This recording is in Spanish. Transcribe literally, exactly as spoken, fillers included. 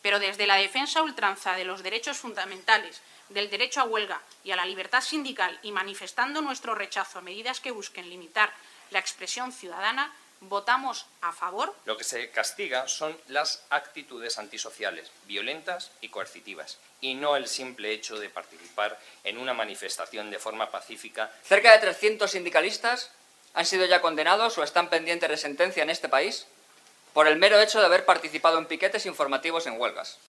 Pero desde la defensa a ultranza de los derechos fundamentales, del derecho a huelga y a la libertad sindical y manifestando nuestro rechazo a medidas que busquen limitar la expresión ciudadana, votamos a favor. Lo que se castiga son las actitudes antisociales, violentas y coercitivas, y no el simple hecho de participar en una manifestación de forma pacífica. Cerca de trescientos sindicalistas han sido ya condenados o están pendientes de sentencia en este país por el mero hecho de haber participado en piquetes informativos en huelgas.